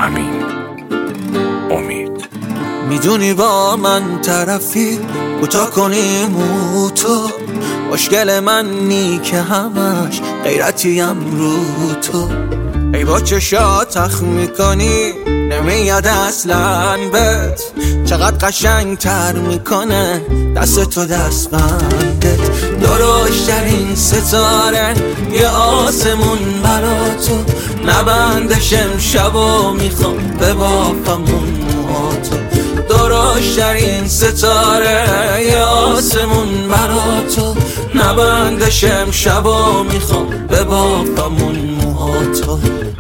امین امید. میدونی با من طرفی کوتاه کنی مو تو، مشکل من نی که همش غیرتیم رو تو. ای با چشات تخ میکنی نمیاد اصلا بهت، چقدر قشنگ تر میکنه دست تو دستبندت. درشترین ستاره یه آسمون برا تو، نبندش امشب و میخوام ببافمون موهاتو. درشترین ستاره یه آسمون برا تو، نبندش امشب و میخوام ببافمون موهاتو.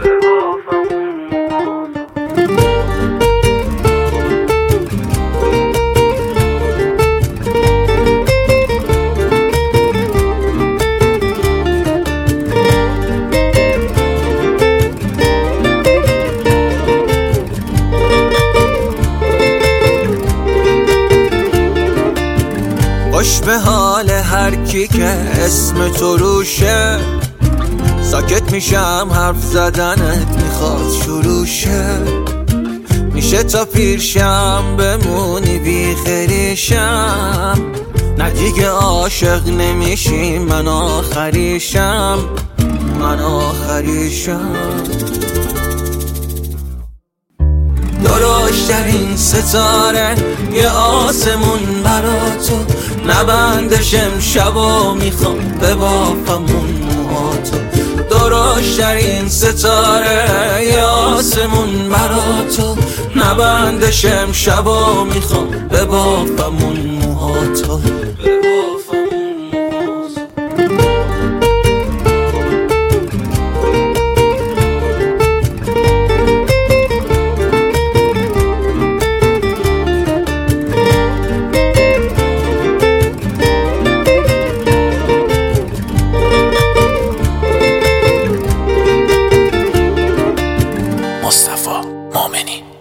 خوش به حال هر کی که اسم تو روشه، ساکت میشم حرف زدنت میخواد شروع شه. میشه تا پیرشم بمونی بی خریشم، نه دیگه عاشق نمیشی من آخریشم، من آخریشم. درشترین ستاره یه آسمون برا تو، نبندش امشب و میخوام ببافمون موهاتو. درشترین ستاره یه آسمون برا تو، نبندش امشب و میخوام ببافمون موهاتو. مصطفی مؤمنی.